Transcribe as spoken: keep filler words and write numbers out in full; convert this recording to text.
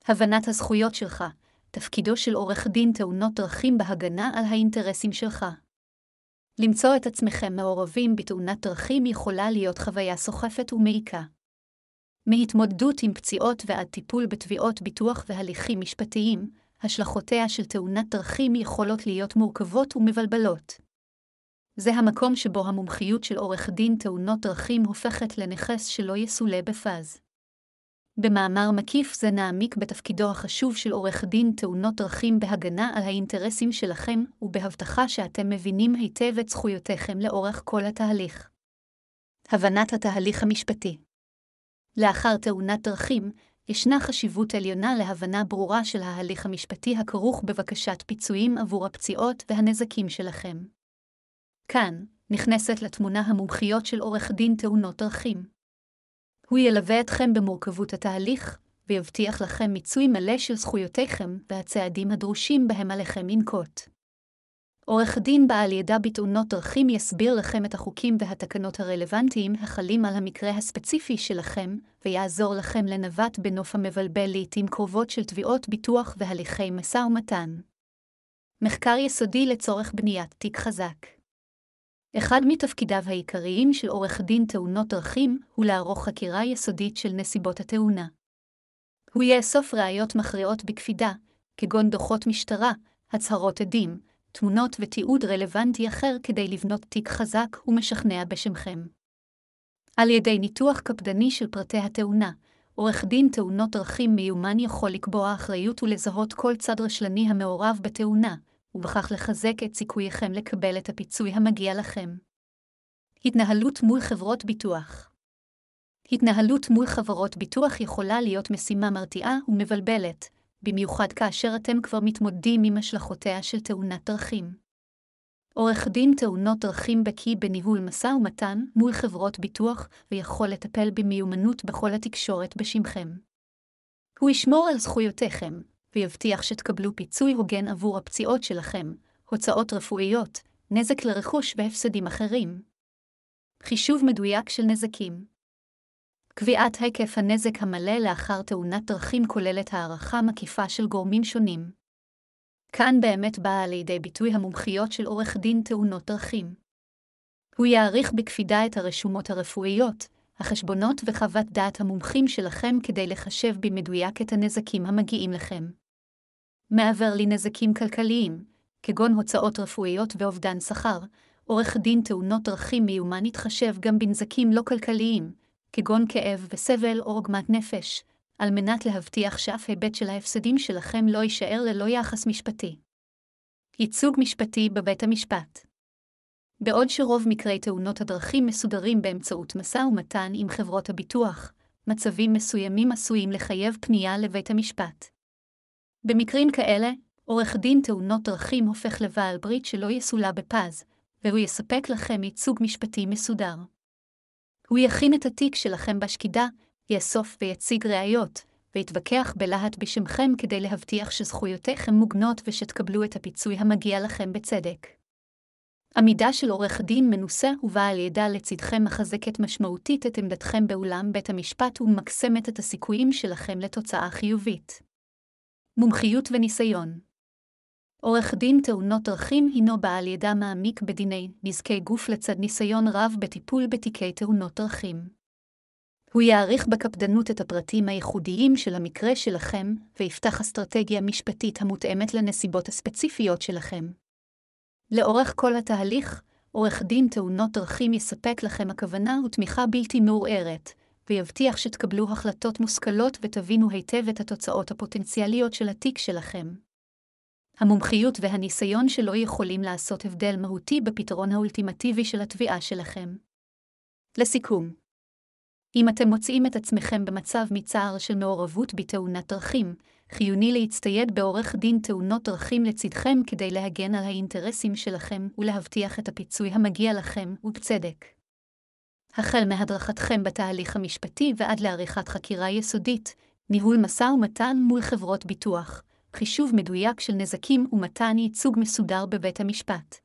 הבנת הזכויות שלך, תפקידו של עורך דין תאונות דרכים בהגנה על האינטרסים שלך. למצוא את עצמכם מעורבים בתאונת דרכים יכולה להיות חוויה סוחפת ומעיקה. מהתמודדות עם פציעות ועד טיפול בתביעות ביטוח והליכים משפטיים, השלכותיה של תאונת דרכים יכולות להיות מורכבות ומבלבלות. זה המקום שבו המומחיות של עורך דין תאונות דרכים הופכת לנכס שלא יסולא בפז. במאמר מקיף זה נעמיק בתפקידו החשוב של עורך דין תאונות דרכים בהגנה על האינטרסים שלכם ובהבטחה שאתם מבינים היטב את זכויותיכם לאורך כל התהליך. הבנת התהליך המשפטי. לאחר תאונת דרכים, ישנה חשיבות עליונה להבנה ברורה של ההליך המשפטי הכרוך בבקשת פיצויים עבור הפציעות והנזקים שלכם. כאן נכנסת לתמונה המומחיות של עורך דין תאונות דרכים. הוא ילווה אתכם במורכבות התהליך, ויבטיח לכם מיצוי מלא של זכויותיכם והצעדים הדרושים בהם עליכם לנקוט. עורך דין בעל ידע בתאונות דרכים יסביר לכם את החוקים והתקנות הרלוונטיים החלים על המקרה הספציפי שלכם, ויעזור לכם לנווט בנוף המבלבל לעתים קרובות של תביעות ביטוח והליכי משא ומתן. מחקר יסודי לצורך בניית תיק חזק. אחד מתפקידיו העיקריים של עורך דין תאונות דרכים הוא לערוך חקירה יסודית של נסיבות התאונה. הוא יאסוף ראיות מכריעות בקפידה, כגון דוחות משטרה, הצהרות עדים, תמונות ותיעוד רלוונטי אחר כדי לבנות תיק חזק ומשכנע בשמכם. על ידי ניתוח קפדני של פרטי התאונה, עורך דין תאונות דרכים מיומן יכול לקבוע אחריות ולזהות כל צד רשלני המעורב בתאונה, ובכך לחזק את סיכוייכם לקבל את הפיצוי המגיע לכם. התנהלות מול חברות ביטוח. התנהלות מול חברות ביטוח יכולה להיות משימה מרתיעה ומבלבלת, במיוחד כאשר אתם כבר מתמודדים עם השלכותיה של תאונת דרכים. עורך דין תאונות דרכים בקיא בניהול משא ומתן מול חברות ביטוח ויכול לטפל במיומנות בכל התקשורת בשמכם. הוא ישמור על זכויותיכם, ויבטיח שתקבלו פיצוי הוגן עבור הפציעות שלכם, הוצאות רפואיות, נזק לרכוש והפסדים אחרים. חישוב מדויק של נזקים. קביעת היקף הנזק המלא לאחר תאונת דרכים כוללת הערכה מקיפה של גורמים שונים. כאן באמת באה לידי ביטוי המומחיות של עורך דין תאונות דרכים. הוא יעריך בקפידה את הרשומות הרפואיות, החשבונות וחוות דעת המומחים שלכם כדי לחשב במדויק את הנזקים המגיעים לכם. מעבר לנזקים כלכליים, כגון הוצאות רפואיות ואובדן שכר, עורך דין תאונות דרכים מיומן יתחשב גם בנזקים לא כלכליים, כגון כאב וסבל או עוגמת נפש, על מנת להבטיח שאף היבט של ההפסדים שלכם לא יישאר ללא יחס משפטי. ייצוג משפטי בבית המשפט. בעוד שרוב מקרי תאונות הדרכים מסודרים באמצעות משא ומתן עם חברות הביטוח, מצבים מסוימים עשויים לחייב פנייה לבית המשפט. במקרים כאלה, עורך דין תאונות דרכים הופך לבעל ברית שלא יסולא בפז, והוא יספק לכם ייצוג משפטי מסודר. הוא יכין את התיק שלכם בשקידה, יאסוף ויציג ראיות, ויתווכח בלהט בשמכם כדי להבטיח שזכויותיכם מוגנות ושתקבלו את הפיצוי המגיע לכם בצדק. עמידה של עורך דין מנוסה ובעל ידע לצדכם מחזקת משמעותית את עמדתכם באולם בית המשפט ומקסמת את הסיכויים שלכם לתוצאה חיובית. מומחיות וניסיון. עורך דין תאונות דרכים הינו בעל ידע מעמיק בדיני נזקי גוף לצד ניסיון רב בטיפול בתיקי תאונות דרכים. הוא יעריך בקפדנות את הפרטים הייחודיים של המקרה שלכם ויפתח אסטרטגיה משפטית המותאמת לנסיבות הספציפיות שלכם. לאורך כל התהליך, עורך דין תאונות דרכים יספק לכם הכוונה ותמיכה בלתי מעורערת, ויבטיח שתקבלו החלטות מושכלות ותבינו היטב את התוצאות הפוטנציאליות של התיק שלכם. המומחיות והניסיון שלו יכולים לעשות הבדל מהותי בפתרון האולטימטיבי של התביעה שלכם. לסיכום, אם אתם מוצאים את עצמכם במצב מצער של מעורבות בתאונת דרכים, חיוני להצטייד בעורך דין תאונות דרכים לצדכם כדי להגן על האינטרסים שלכם ולהבטיח את הפיצוי המגיע לכם ובצדק. החל מהדרכתכם בתהליך המשפטי ועד לעריכת חקירה יסודית, ניהול משא ומתן מול חברות ביטוח, חישוב מדויק של נזקים ומתן ייצוג מסודר בבית המשפט.